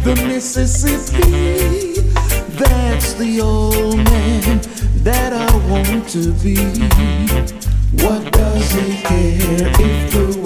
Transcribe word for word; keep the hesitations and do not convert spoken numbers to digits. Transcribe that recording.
the Mississippi. That's the old man that I want to be. What does he care if the